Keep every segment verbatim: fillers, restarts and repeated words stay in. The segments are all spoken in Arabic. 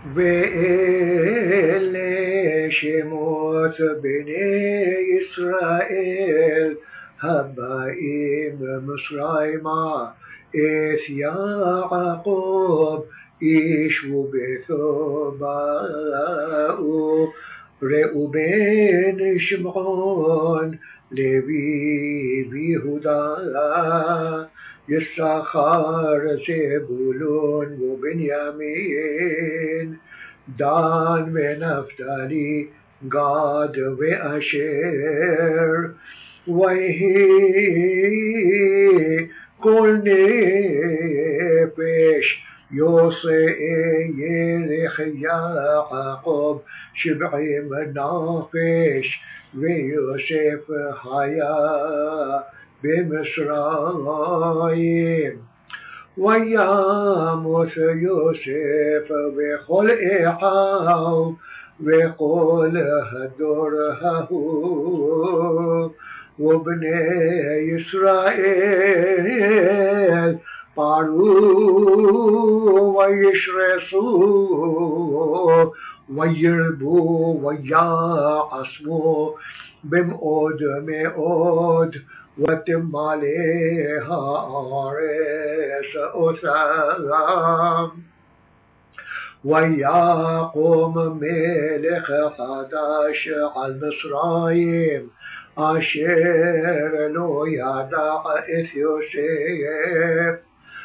ואלה שמות בני ישראל הבאים מצרימה את יעקב איש וביתו באו ראובן שמעון לוי ויהודה יששכר זבולון ובנימין דן ונפתלי גד ואשר ויהי כל נפש יוסי ילך יעקב שבעים נפש ויוסף היה במצרים וימות יוסף וכל אחיו וכל הדור ההוא ובני ישראל פרו וישרשו וירבו ויעצמו במאוד מאוד ותמלא הארץ אותם ויקום מלך חדש על מצרים אשר לא ידע את יוסף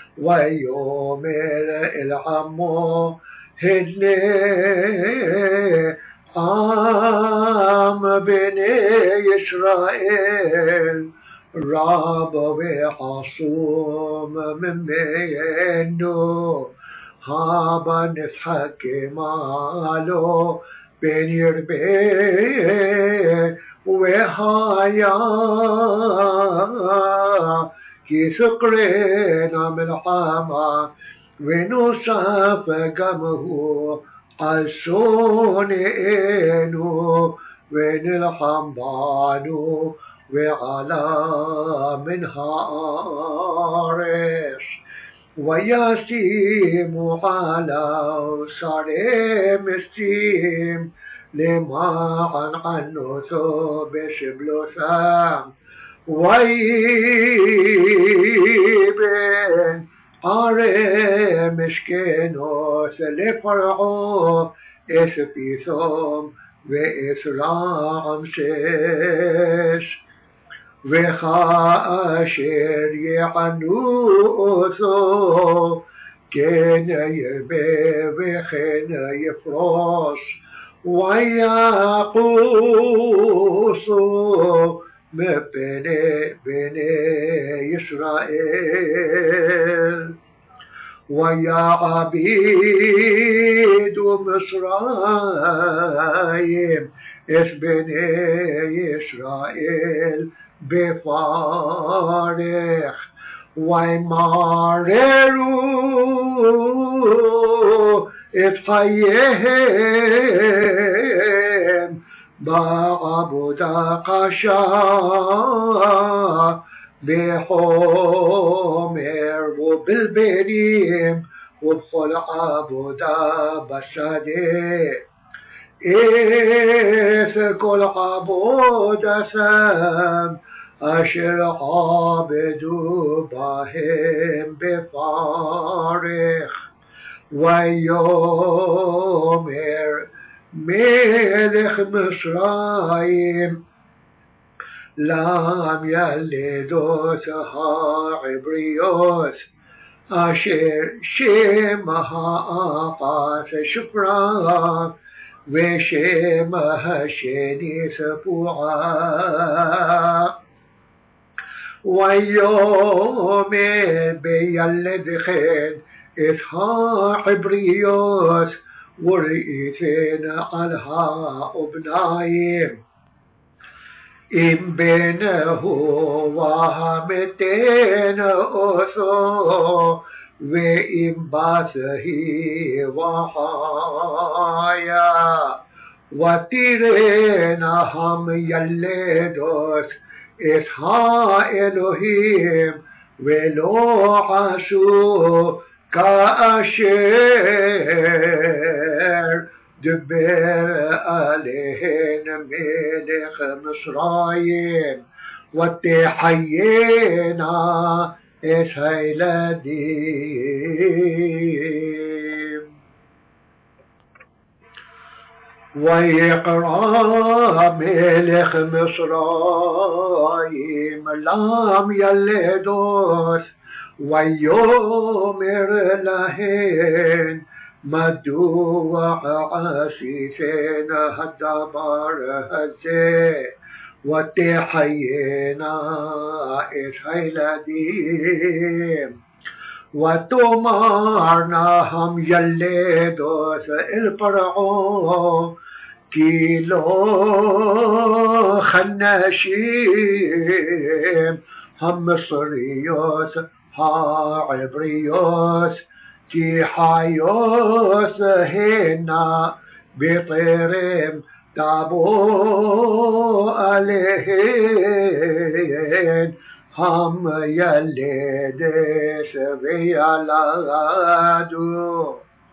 ויאמר אל עמו הנה עם בני ישראל רב וחסום ממנו הבה נתחכמה לו פן ירבה והיה כי תקרנה מלחמה ונוסף גם הוא על שונאינו ונלחם בנו ועלה מן הארץ וישימו עליו שרי מסים למען ענותו בסבלותם ויבן ערי משכנות לפרעה את פיתום ואת רעמסס וכאשר יענו אותו כן ירבה וכן יפרוס ויחוסו מפני בני ישראל ויעבידו מצרים את בני ישראל בפרך וימררו את חייהם בעבודה קשה בחומר ובלבנים ובכל עבודה בשדה את כל עבודתם אשר עבדו בהם בפרך ויאמר מלך מצרים למילדות העבריות אשר שם האחת שפרה ושם השני תפועה ויאמר בילדכן את העבריות וראיתן על האבניים אם בנו והמתן אותו ואם בת היא וחיה ותראינה המילדות את האלוהים ולא עשו כאשר دبر عليهن ملك مصرايم وتحيينا إس هيلديم ويقرأ ملك مصرايم لام يلدوس ويومر لهن مدوع عسيسين هالدبر هزي وتحيينا إس هيلديم وتمارنا هم يلدوس البرعو كيلو خناشيم هم مصريوس ها عبريوس كي حيوس هنا بطيرم تابو عليهن هم يلدس بيالادو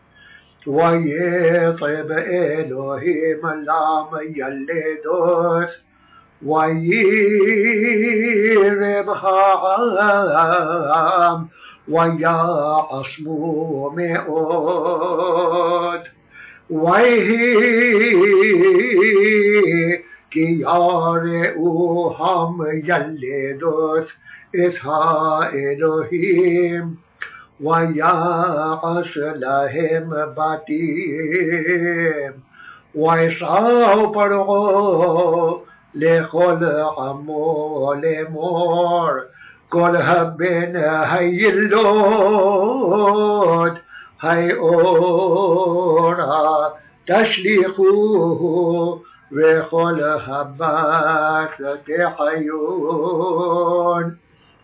ويطب إلهيم لام يلدوس ويربهم ويعصموا مئود ويهي كي يارئوهم يلدوس إسها إلهيم ويعص لهم باتيم ويصاو برغو لكل عمو لمور كل هبن هاي اللود هاي أورا تشليخوه وكل هبات تحيون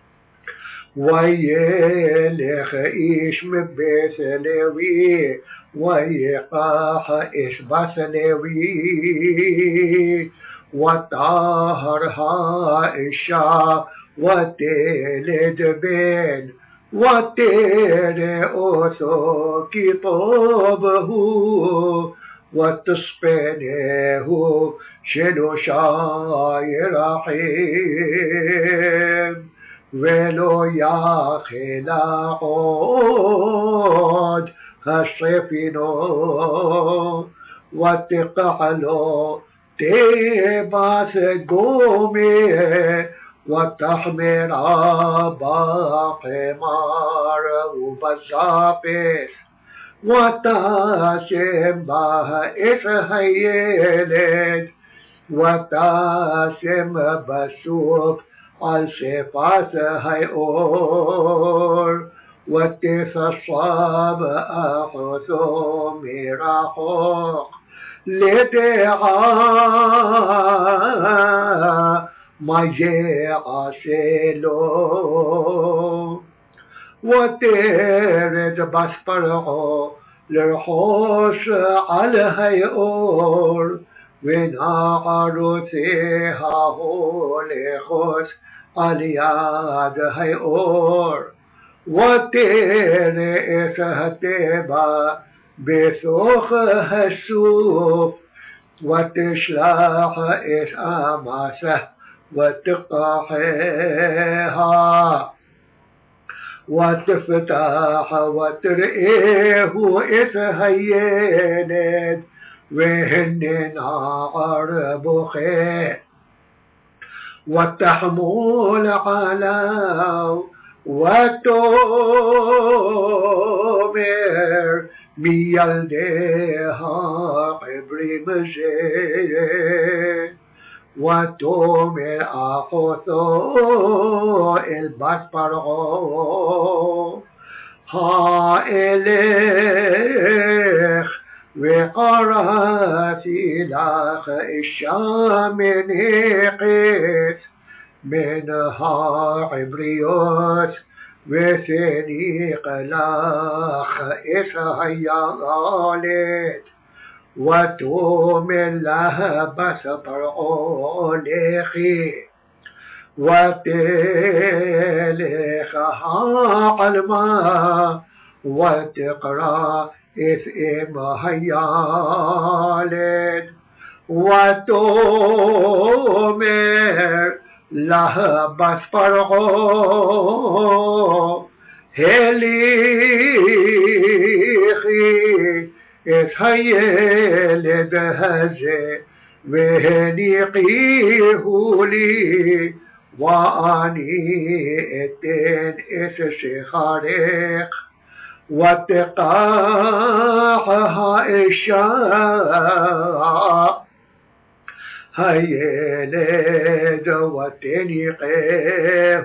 ويلخ إيش مبيت لوي ويقاح إيش بس لوي وطهرها إشا وتلد بين وترأسو كطابه وتصبنه شلو شاير رحيم ולא יחלה עוד השפינו ותקח לו תבס גומי ותחמרה בחמר ובזפת ותשם בה את הילד ותשם בסוף על שפת האור ותפשב אחותו מרחוק לדעה מה יעשה לו ותרד בספרעו לרחוש על האור ונערותיה הולכות על יד האור ותראה את הטבע בתוך הסוף ותשלח את עמסה ותקחיה ותפתח ותראהו את הילד והנה נער בוכה وتحمل على وتؤمر بيلدها عبري مجيء وتؤمر أخوته البس برعو ها إليخ وقرأتي لك الشام نقيت منها عبريوت وثنيق لك إسهيا غالت وتؤمن لها بسبرعو لخي وتلخها علما وتقرأ إثم هيالد وتؤمر لها بس فرعو هليخي إتهيلد هزي وهنيقيه لي وأني اتن إتشخارق وتقاحها إشاء هيلد وتنيقيه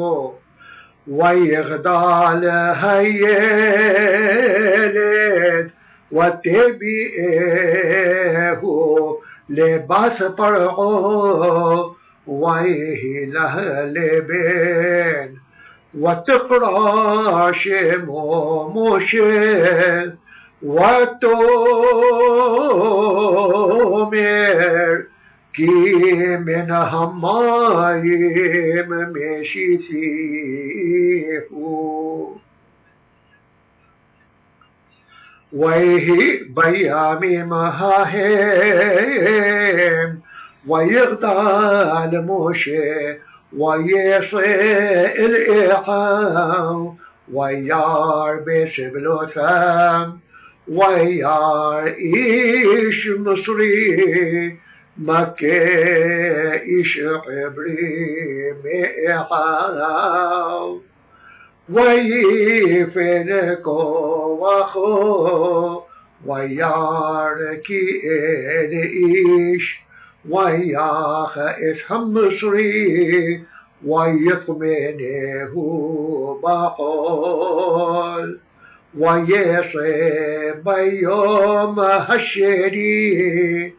ويغدال هيلد وتبئه لباس فرعو ويهله لبين وتقرأ شمو موشل وتؤمر كي من همايم مشيثيه ويهي بيامي مهاهم ويغدال موشي ويصي الإحام ويار بسبلوثام ويار إيش مصري مكة إيش عبري مئحام ويفنكو وخو وياركي إن إيش وياخ إسهم مصري ويطمنه بقول ويصيب يوم هالشري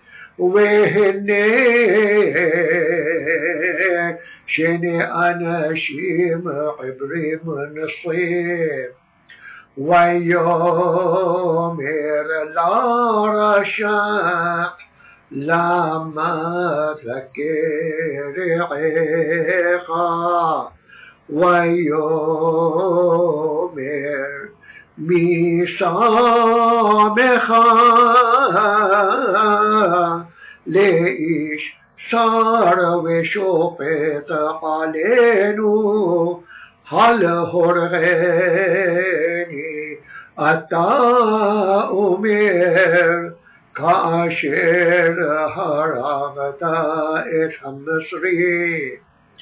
وهني شني أنا شيم عبري من الصيب ويوم لا رشاق لما تذكر عيقا ويومر ميسامخا ليش صار وشوفت علينو هل هرغيني أتا أمير كاشر هرغت إسم مصري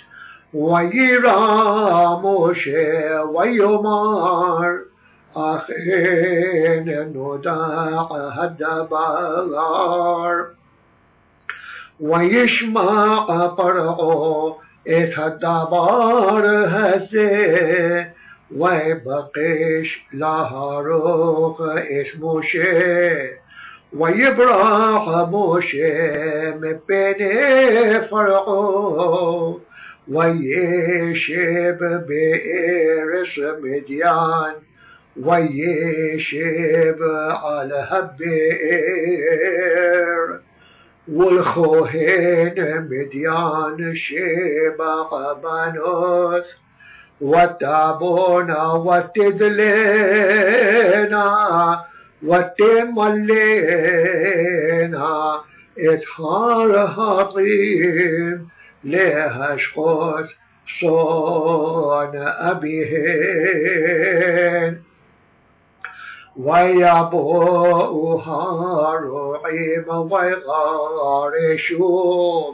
ويرى موشي ويمار أخين نداع الدبار ويشمع فرعو إتدبار هزي ويبقيش لهاروخ اسمه شي ويبرح موشي من بين فرعو ويشب بإرس مديان ويشب على هبير والخوهين مديان شبق بانوث وتابونا وتدلينا وتملينا إتحار هطيم لهشقوت صون أبيهن ويبوها رعيم ويغارشون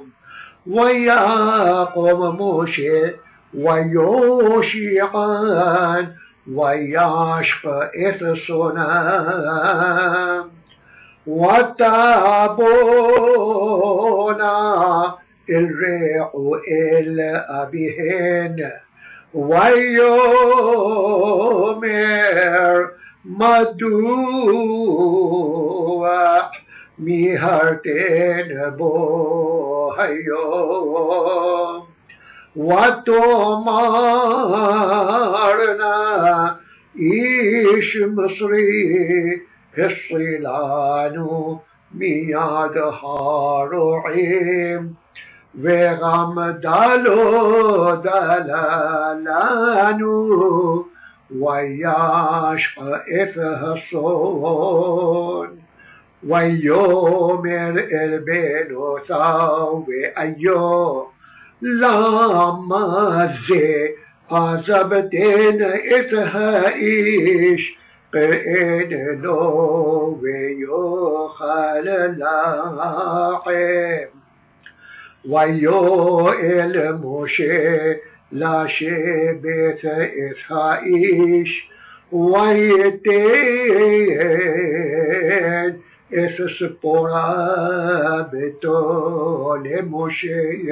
ويقوم موشي ويوشيعان ويشق إثصنام وتابونا الريح إلى أبيهن ويومر مدوع ميهرتين بوهيوم وتمارنا إيش مصري الصلانو مياد هاروعيم وغم دالو دلالانو ويشقى إفهصون ويومر البنوثا وأيو لما زي عزبتين إفهائيش قئن لو ويوخل لاعم ويو المشي لا شبت إسحائيش ويتين إس سبورا بتول مشي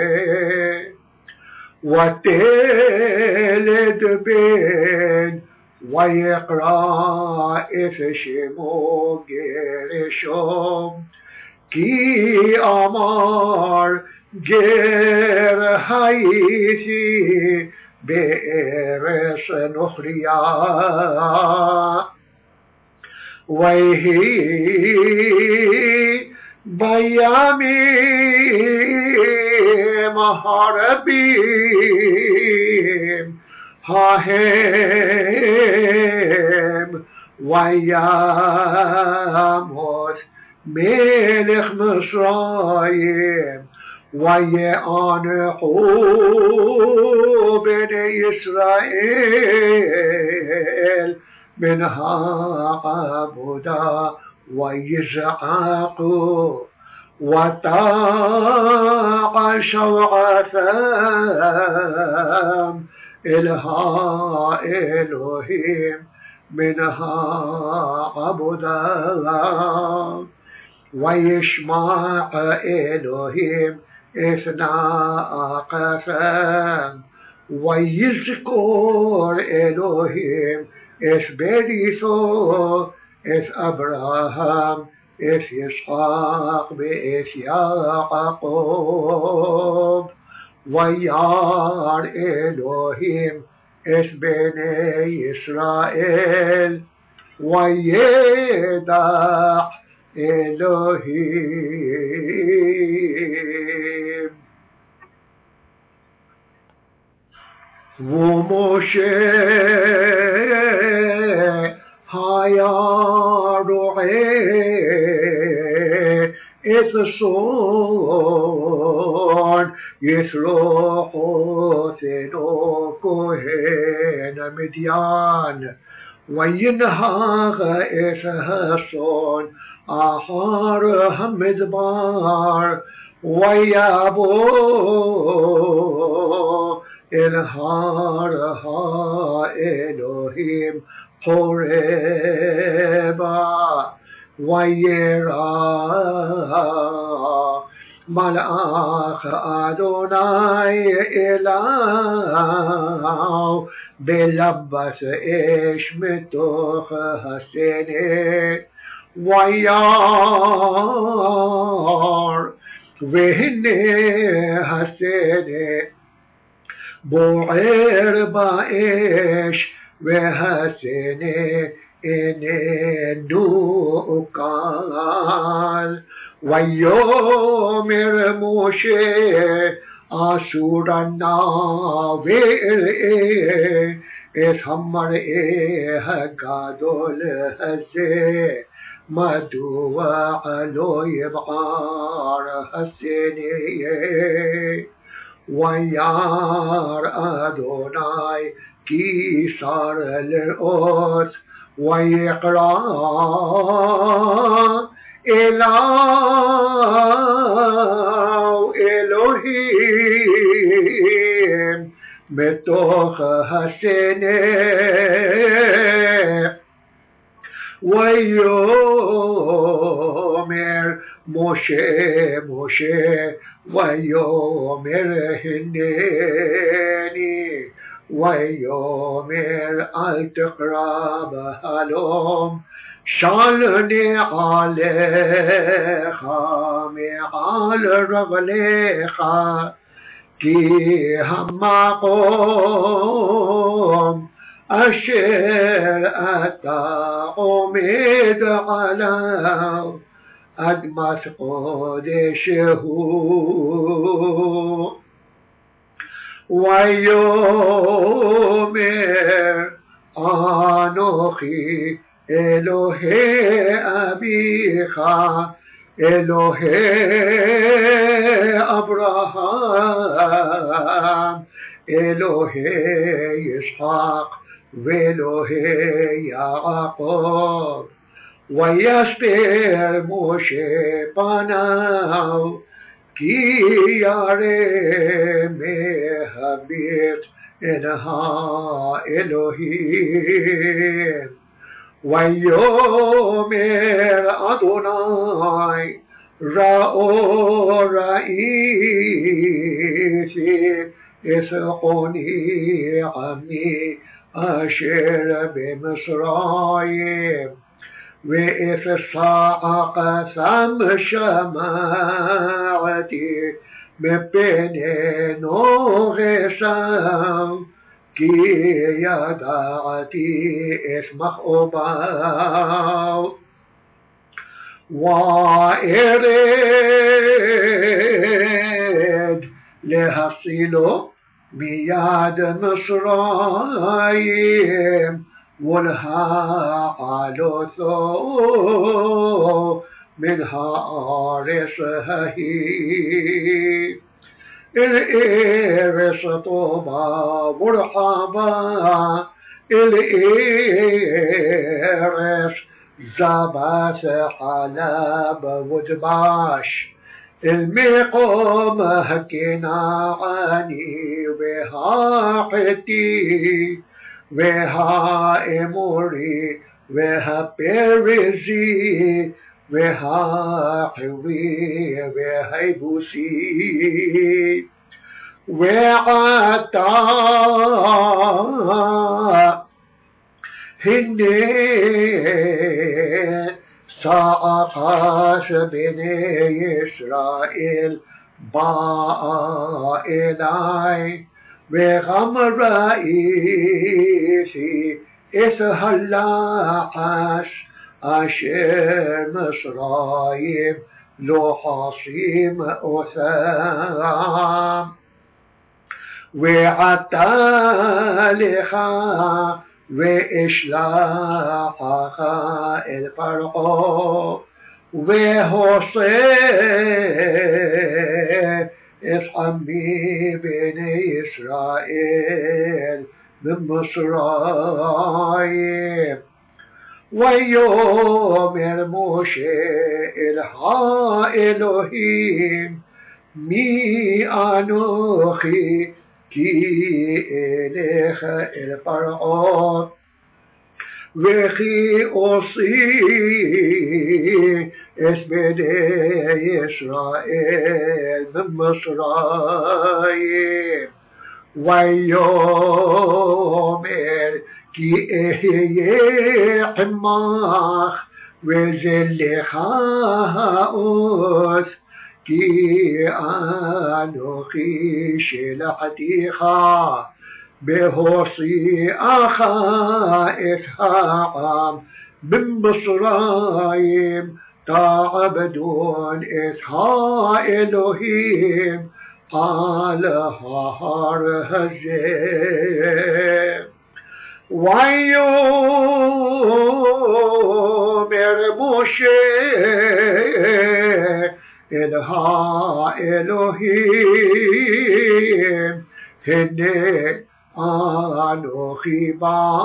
وتلد بين ويقرأ إس شمو جرشم كي أمار جر حيثي بإرس نخريا ويهي بيامي مهربيم هاهم وياموت ملك مصرايم ويأنحوا بني إسرائيل منها عبدا ويزعقوا وطاق شوعثام إلها إلهيم منها عبدا ويشمع إلهيم إثناء قسم ويذكر إلهيم إث بريثو إث أبراهام إث يسحاق بإث يعقوب ويار إلهيم إث بني إسرائيل ويدع إلهيم وموشي هيارعي إثصون يثلوحو ثنو كهن مديان وينهاغ إثهصون أحارهم مدبار ويابو إلهارها إلهيم حربا ويرى ملأخ أدوناي إله بلبس إيش متوخ هسيني ويار وهني هسيني بوعير بايش وهسيني إني نوكال ويومر موشي أسورنا ويرئي إثمر إيه قادول هسي مدو علو يبعار هسيني ويار أدوناي كي صار الأوت ويقرأ إله إلهيم בתוך הסנה ויאמר משה משה ויאמר הנני ויאמר אל תקרא בחלום שלני עליך מעל רגליך כי המקום אשר אתה עומד עליו אדמת קודש הוא ויאמר אנוכי אלוהי אביך, אלוהי אברהם, אלוהי ישחק ואלוהי יעקב. ויסתר משה פניו כי ירא מהברית אל האלוהים. ויאמר אדוני ראו ראיתי את עוני עמי אשר במצרים, ואת צעקתם שמעתי מפני נוגסם, כי ידעתי את מכאובם. וארד להצילו מיד מצרים, ולהעלותו מן הארץ ההיא אל ארץ טובה ורחבה, אל ארץ זבת חלב ודבש, אל מקום הכנעני והחיתי והאמורי והפריזי והחיווי והיבוסי. ועתה הנה צעקת בני ישראל באה אלי, וגם ראיתי את הלחש אשר מצרים לוחשים אותם. ועתה לך ואשלחך אל פרעה, והוצא את עמי בני ישראל ממצרים. ויאמר משה אל האלוהים, מי אנוכי כי אלך אל פרעה, וכי עושי את בני ישראל במצרים. ויאמר כי אהיה עמך וזלך עוד, כי אנוכי שלחתיך בהוציאך את העם במצרים, תעבדון את האלוהים על ההר הזה. ויאמר משה אל האלוהים, הנה אנוכי בא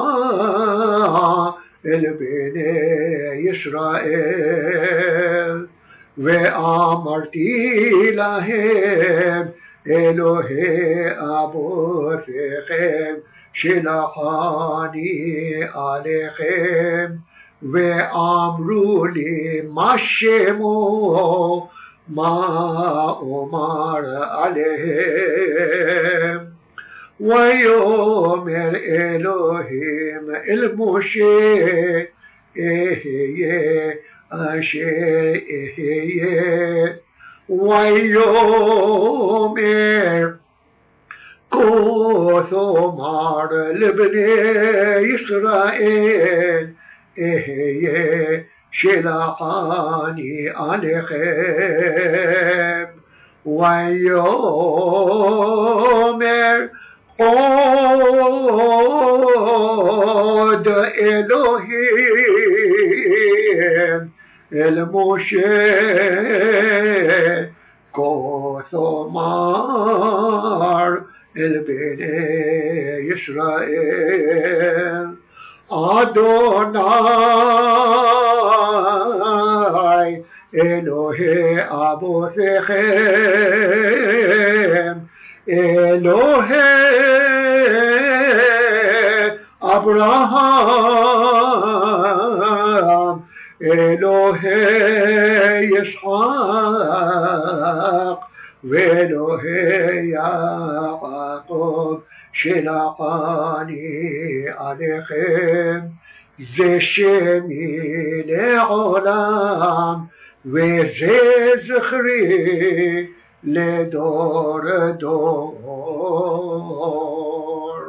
אל בני ישראל, ואמרתי להם אלוהי אבותיכם שלחני עליכם, ואמרו לי מה שמו, מה אומר עליהם. ויאמר אלוהים אל משה, אהיה אשר אהיה. ויאמר כה תאמר לבני ישראל, אהיה שלחני עליכם. ויאמר قد إلهيم الموشي كوثمار البني إسرائيل أدوناي إلهي أبوثكم إلهي أبراهام إلهي إسحاق وإلهي يعقوب شلقاني عليكم זה שמי לעולם וזה זכרי לדור דור.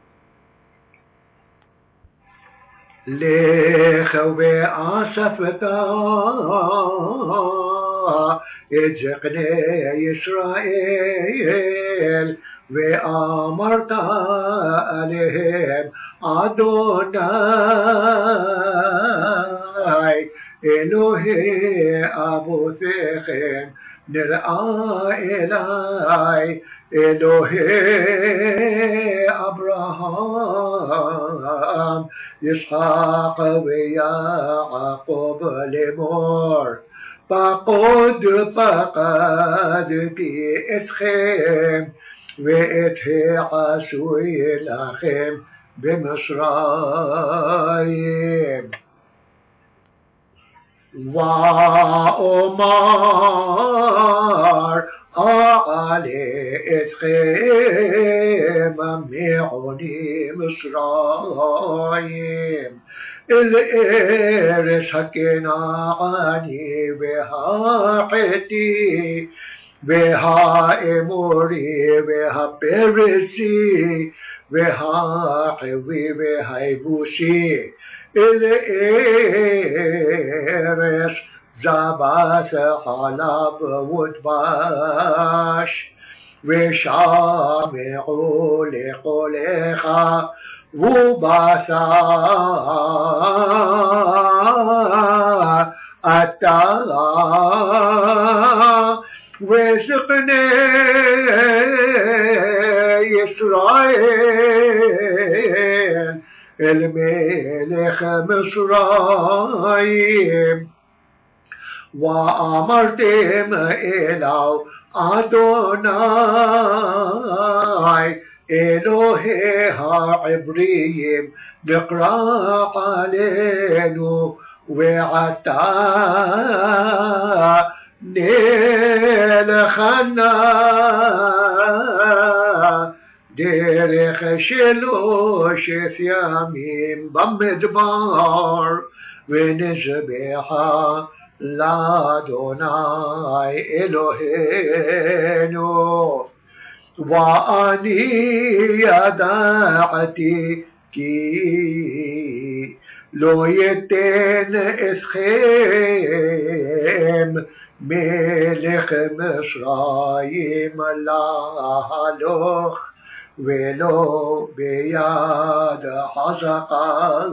לך ואספת את זקני ישראל ואמרת עליהם אדוני אלוהי אבותיכם נראה אליי אלוהי אברהם יצחק ויעקב לאמור פקוד פקדתי אתכם ואת העשוי לכם במצרים ואומר אעלה אתכם מעוני מצרים אל ארץ הכנעני והחיתי והאמורי והפרסי והחבי והיבוסי אל ארץ זבת חלב ודבש ושמעו לקולך ובשר אתה וזקני ישראל אל מלך מצרים ואמרתם אליו אדוני אלוהי העבריים נקרא עלינו ועתה נלכנה דרך שלושת ימים במדבר ונזבחה לאדוני אלוהינו ואני ידעתי כי לא ייתן אתכם מלך מצרים להלוך ולא ביד חזקה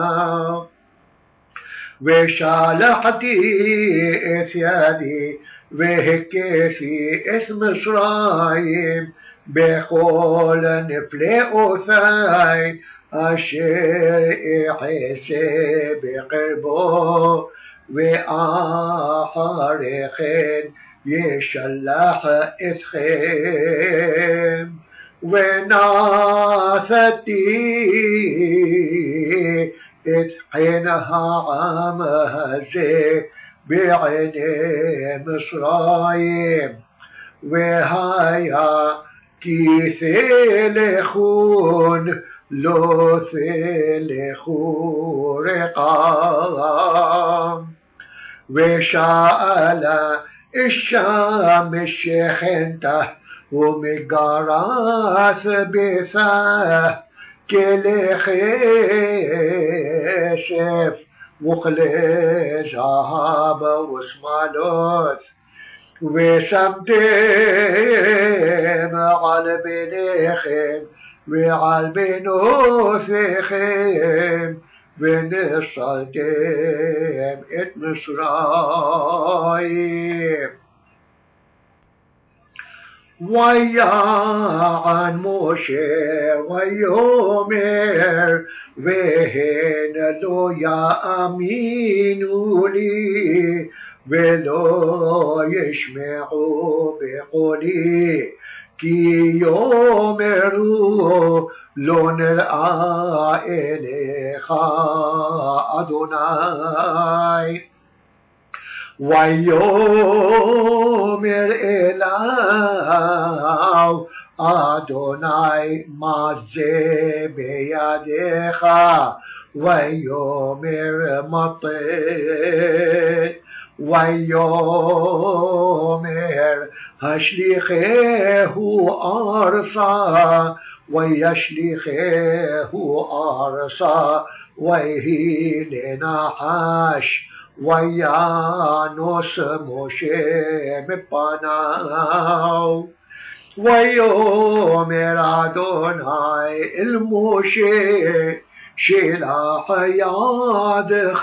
ושלחתי את ידי והכיתי את מצרים בכל נפלאותיי אשר אחזה בקרבו ואחרי כן ישלח אתכם ונשאתי את חן העם הזה בעיני מצרים והיה כי תלכון לא תלכו ריקם ושאלה אישה משכנתה ומגרס ביתה כלי כסף וכלי זהב ושמלות ושמתם על בניכם ועל בנותיכם ונשלתם את מצרים. ויען משה ויאמר והן לא יאמינו לי ולא ישמעו בקולי כי יאמרו לא נראה אליך אדוני. ויאמר אליו אדוני מה זה בידיך ויאמר מתן. ויאמר השליכהו ארצה וישליכהו ארצה ויהי לנחש וינוס משה מפניו. ויאמר אדוני אל משה שלח ידך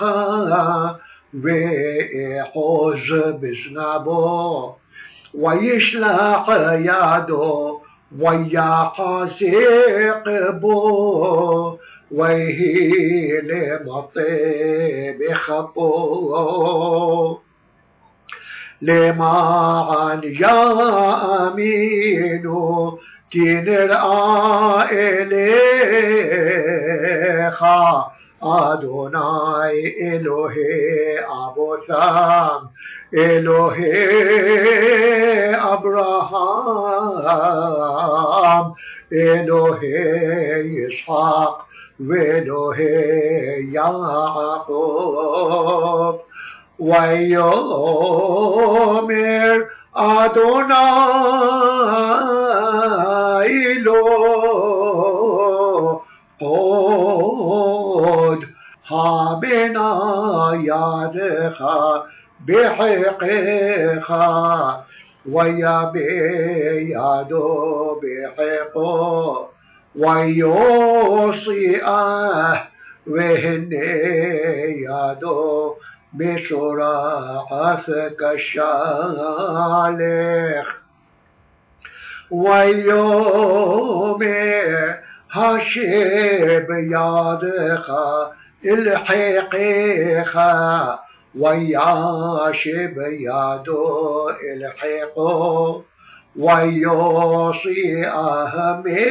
ואחוז בזנבו וישלח ידו ויחזק בו ויהי למטה בכפו למען יאמינו כי נראה אליך אדוני אלוהי אבותם אלוהי אברהם אלוהי ישחק ואלוהי יעקב. ויאמר אדוני לו עוד הבנה ידך בחיקך ויבא ידו בחיקו ויושיעה והנה ידו משורעת כשלך. ויאמר השב ידך אל חיקך וישב ידו אל חיקו ויושיעה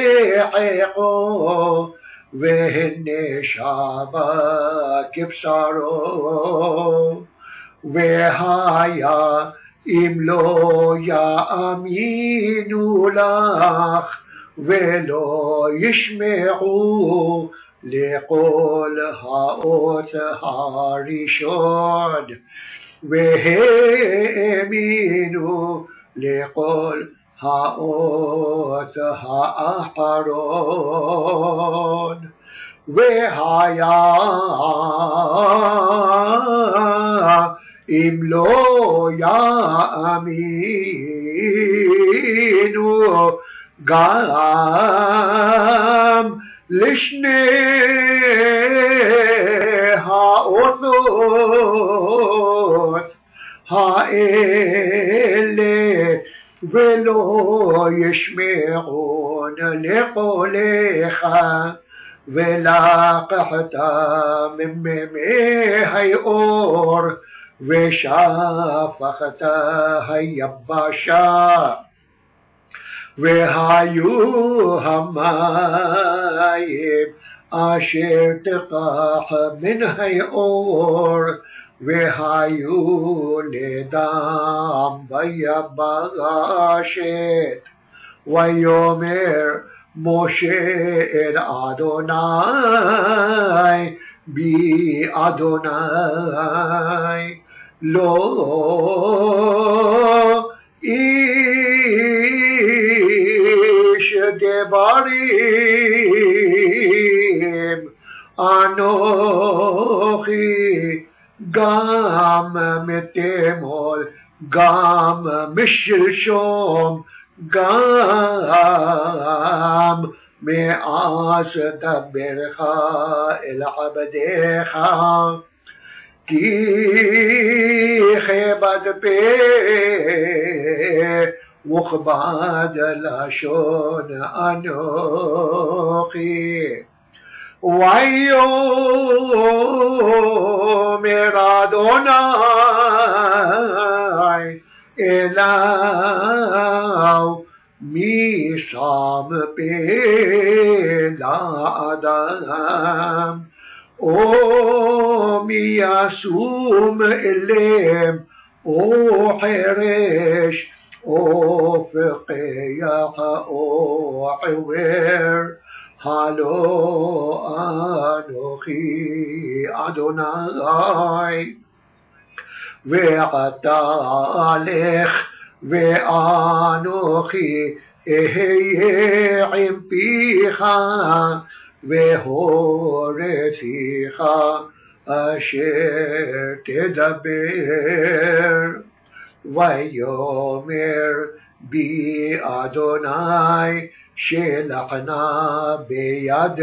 מחיקו והנה שבה כבשרו. והיה אם לא יאמינו לך ולא ישמעו לכל האות הראשון והאמינו לכל האות האחרון. והיה אם לא יאמינו גם לשני האותות האלה ולא ישמעון לקולך ולקחת ממי האור ושפכת היבשה והיו המים אשר תקח מן האור והיו לדם ביבשת. ויאמר משה אל אדוני בי אדוני לא איש דברים אנוכי גם מתמול גם משלשום גם מאז דברך אל עבדיך, כי כבד פה וכבד לשון אנוכי. ויאמר אדוני אליו, מי שם פה לאדם, או מי ישום אליהם, או חרש, או פקח, או עיוור, הלא אנוכי אדוני. ועתה לך ואנוכי אהיה עם פיך, והוריתיך אשר תדבר. ויאמר בי אדוני, שלח נא ביד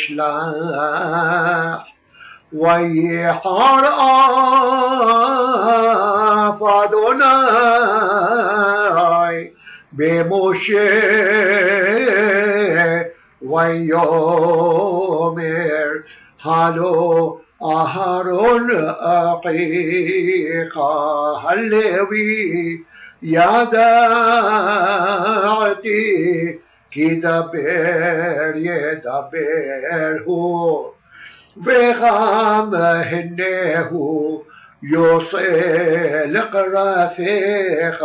תשלח. ויחר אף אדוני במשה, ויאמר הלא אהרון אחיך הלוי, ידעתי כי דבר ידבר הוא, וגם הנהו יוצא לקראתך,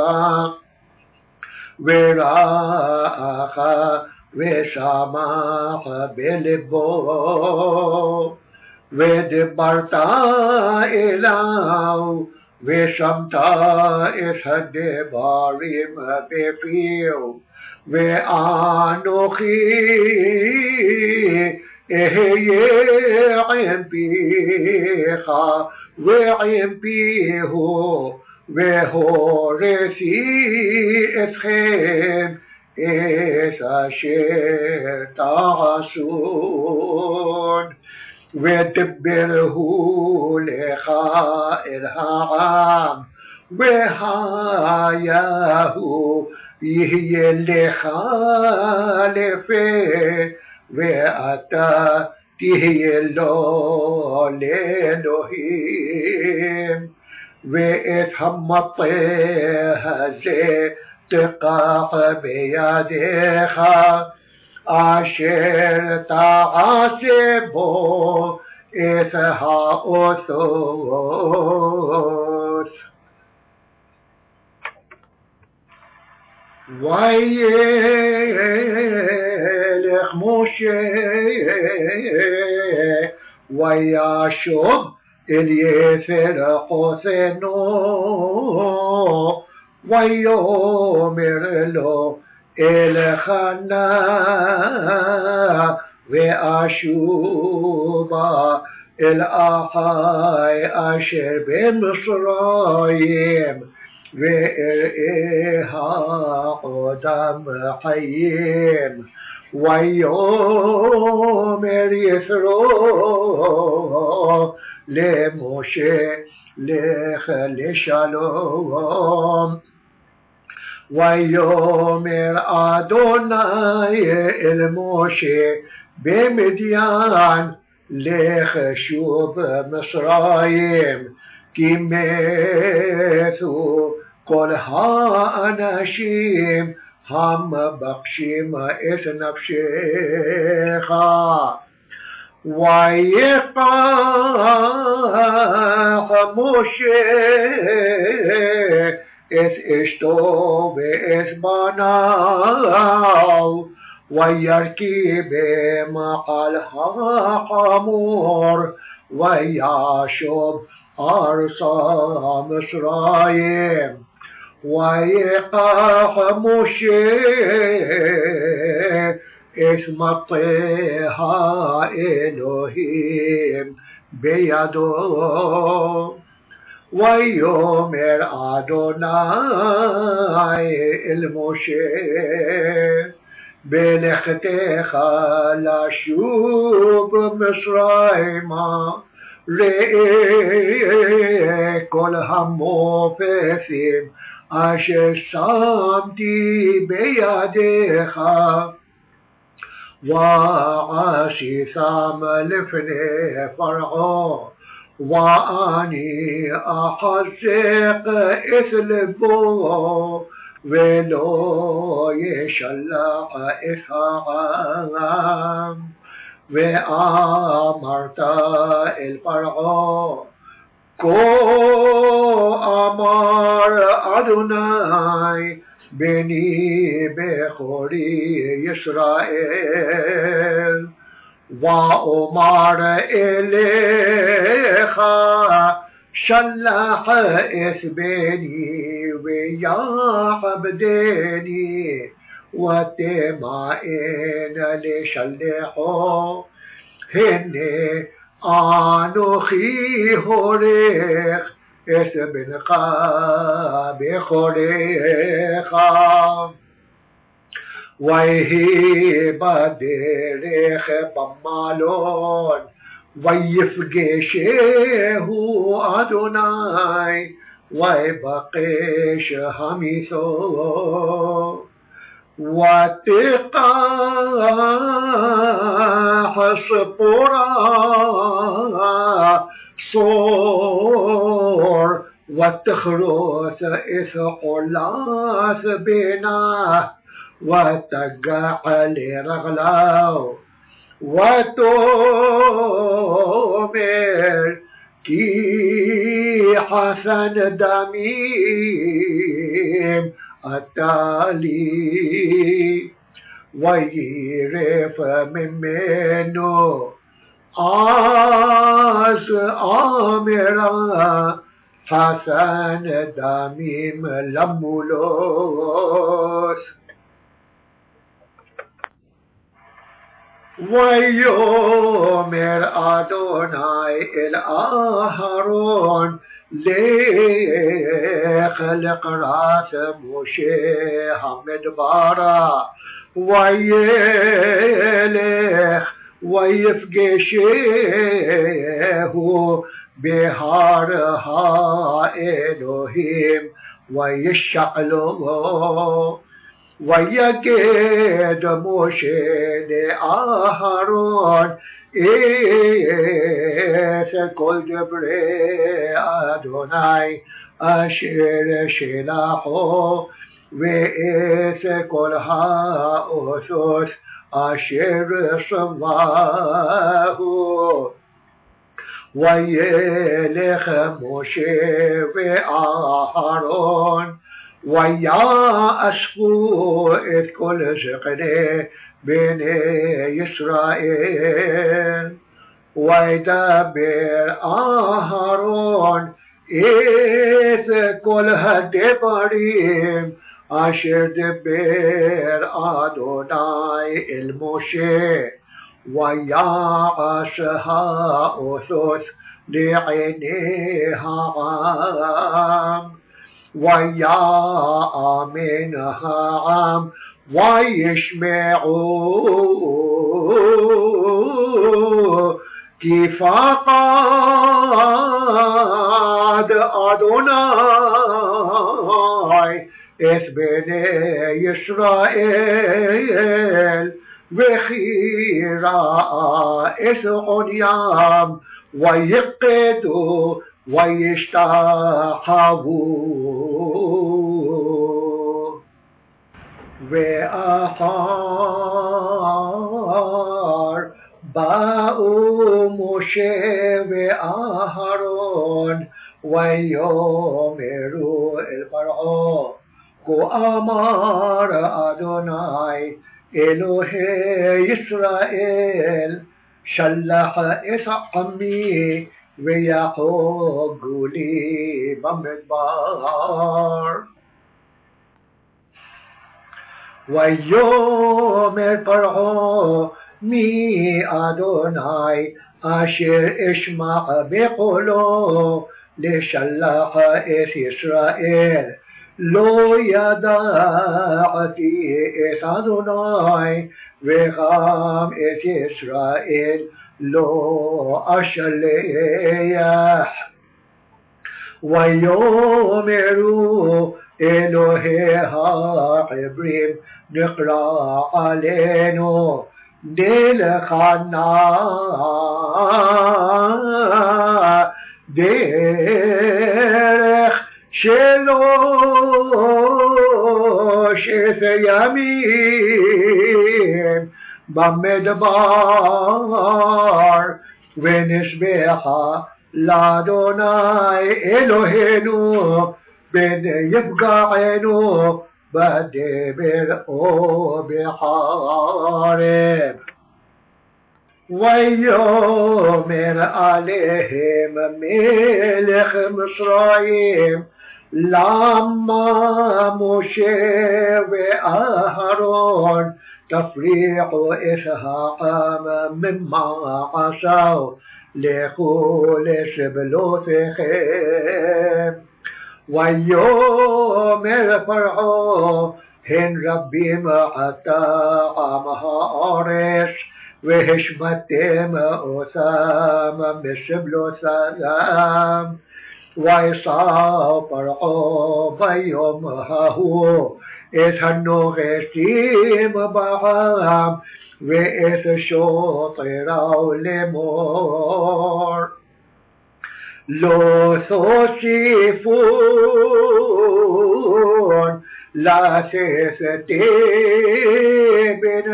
ורעך ושמח בלבו, ודברת אליו ושמת את הדברים בפיו. ואנוכי אהיה עם פיך ועם פיהו, והוריתי אתכם את אשר תעשון. ודברו לך אל העם, והיהו יהיה לך לפה, ואתה תהיה לו לאלוהים. ואת המטה הזה תקח בידיך, אשר תעשה בו את האותות. וילך משה וישוב אל יתר חותנו, ויאמר לו אלחנה, ואשובה אל אחי אשר במצרים, ואראה עודם חיים. ויאמר יתרו למשה, לך לשלום. ויאמר אדוני אל משה במדיין, לך שוב מצרים, כי מתו כל האנשים המבקשים את נפשך. ויקח משה את אשתו ואת בניו, וירכיבם על החמור, וישוב ארצה מצרים. ויקח משה את מטה האלוהים בידו, ויאמר אדוני אל משה, בלכתך לשוב מצרימה, ראה כל המופפים אשר שמתי בידיך, ועשיתם לפני פרעה, ואני אחזק את לבו, ולא ישלח את העם. ואמרת אל פרעה, כה אמר אדוני, בני בכורי ישראל, ואומר אליך, שלח את בני ויעבדני, ותמאן לשלחו. הנה אנוכי הורך את בנך בכורך, ויהי בדרך במלון, ויפגשהו אדוני, ויבקש המיתו, ותקח ספורה סור, ותכרות את עולת בנה, ותגע לרגליו, ותאמר כי חסן דמים אתה לי, וירף ממנו. אז אמרה חסן דמים למולות. ויאמר אדוני אל אהרון, לך לקראת משה המדברה, וילך ויפגשהו בהר האלוהים, וישאלו. ויגד משה לאהרון את כל דברי אדוני אשר שלחו, ואת כל האותות אשר שמעו. וילך משה ואהרון, ויאספו את כל זקני בני ישראל, וידבר אהרון את כל הדברים אשר דבר אדוני אל משה, ויעש האותות לעיני העם. ויאמן העם וישמעו, כי פקד אדוני את בני ישראל, וכי ראה את עוניים, ויפקדו וישתחוו. ואחר באו משה ואהרון, ויאמרו אל פרעה, כה אמר אדוני אלוהי ישראל, שלח את עמי ויחוגו לי במדבר. ויאמר פרעה, מי אדוני אשר אשמע בקולו לשלח את ישראל? לא ידעתי את אדוני וגם את ישראל לא אשלח. ויאמרו אלוהי העברים נקרא עלינו נלכה נא דרך שלושת ימים במדבר ונשבחה לאדוני אלוהינו פן יפגענו בדבר או בחרב. ויאמר עליהם מלך מצרים למה משה ואהרון תפריחו את העם ממה עשו לכו לסבלותיכם. ויאמר פרעה הן רבים עתה עם הארץ והשמטתם אותם מסבלותם. וישא פרעה ביום ההוא את הנוגסים בעם ואת שוטריו לאמור לא תוסיפון לתת בן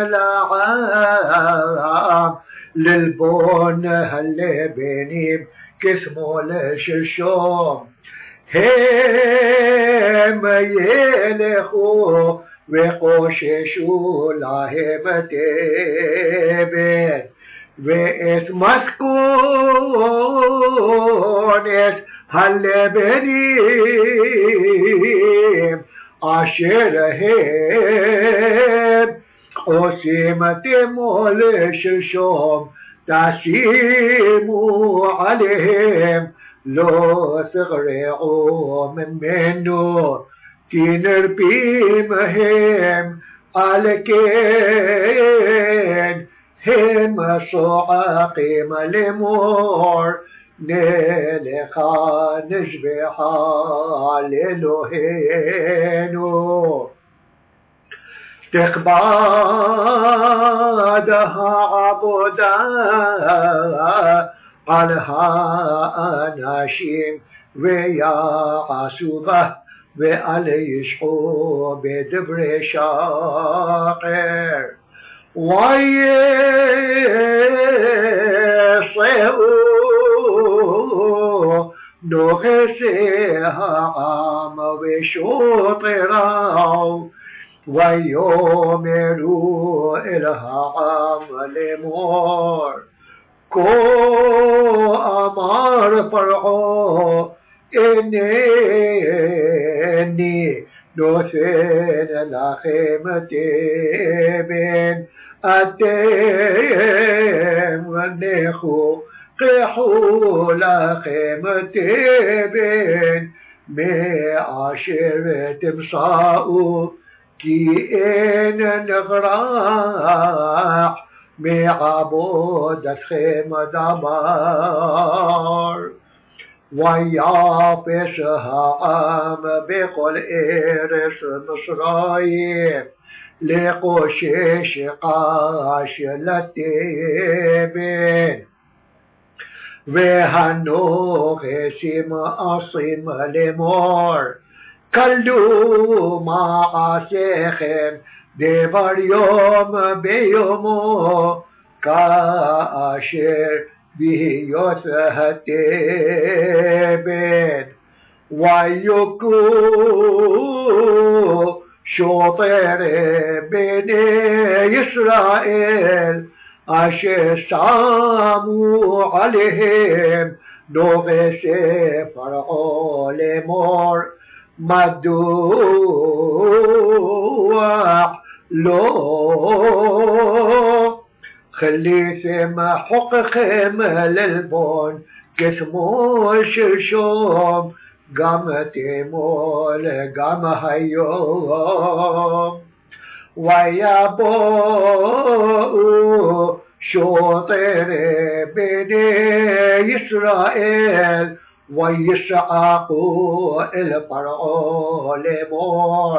לעם ללבון הלבנים כשמאל שלשום. הם ילכו וחוששו להם תבן ואת מתכונת הלבנים אשר הם עושים תמול שלשום תשימו עליהם לא תגרעו ממנו כי נרפים הם על כן הם צועקים לאמור נלכה נשבחה לאלוהינו. תכבד העבודה על האנשים ויעשו בה ואל ישחו בדברי שקר. ויסעו נוגסי העם ושוטריו ויאמרו אל העם לאמור כה אמר פרעה אינני נותן לכם תבן אתם לכו קחו לכם תבן מאשר תמצאו כי אין נגרע מעבודתכם דבר. ויפש העם בכל ארץ מצרים לקושש קש לתבן והנוגסים עשים לאמור כלו מעשיכם דבר יום ביומו כאשר בהיות התבן ויוכו שוטרי בני ישראל אשר שמו עליהם נוגסי פרעה לאמור מדוע לא חליתם חוקכם ללבון כשמו שלשום גם תמול גם היום ויבואו שוטרי בני ישראל וישעקו אל פרעה לאמור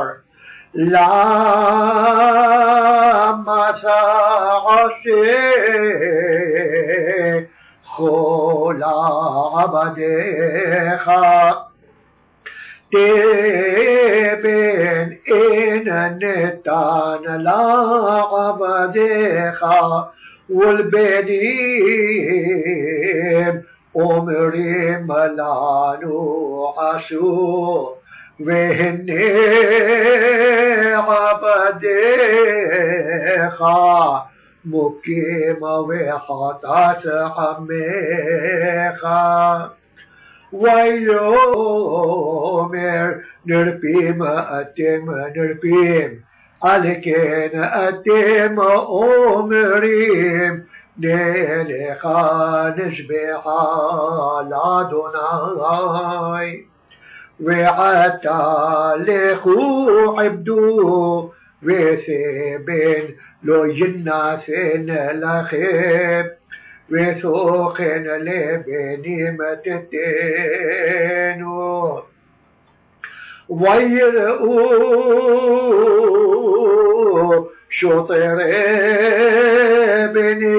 למה תעשה כל עבדיך תבן אין נתן לעבדיך ולבנים אומרים לנו עשו והנה עבדיך מוכים וחטאת עמך ויאמר נרפים אתם נרפים על כן אתם אומרים נלך נשבע לאדוני ועתה לכו עבדו וסבן לא ינתן לכם וסוכן לבנים תתנו ויראו שוטרי בני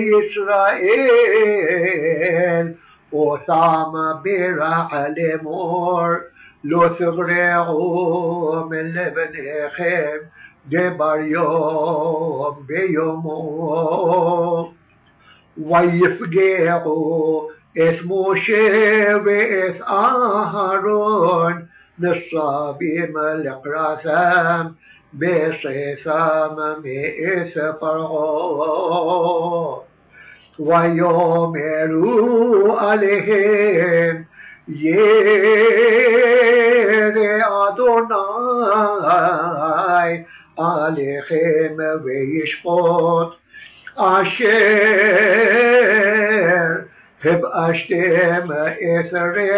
ישראל אותם ברח לאמור לא תברחו מלבניכם דבר יום ביומו ויפגעו את משה ואת אהרון נסבים לקראתם בשפם מאת פרעה ויאמרו עליהם ירא אדוני עליכם וישפוט אשר הבאשתם את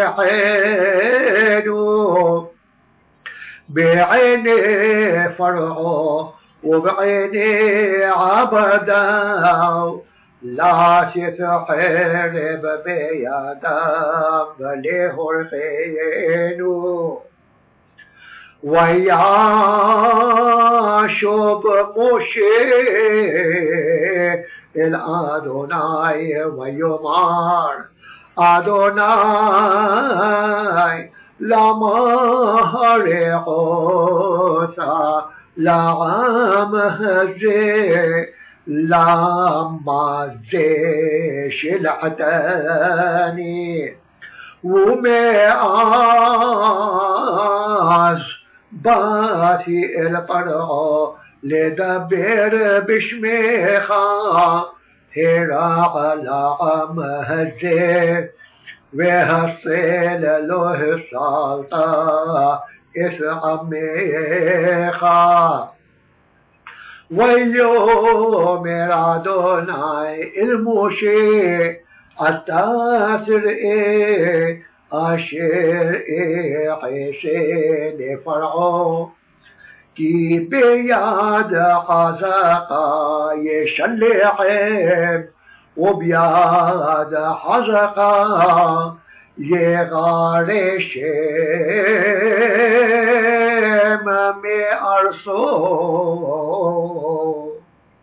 ריחנו בעיני פרעה ובעיני עבדיו לה תתחרב בידם ולהורגנו וישוב משה אל אדוני ויאמר אדוני למה הראית לעם הזה למה זה שלחתני ומאז באתי אל פרעה לדבר בשמך הרע לעם הזה והסל לא הסלת את עמך ויאמר אדוני אל משה אתה תראה אשר אעשה לפרעה כי ביד חזקה ישלחם וביד חזקה יגרשם מארצו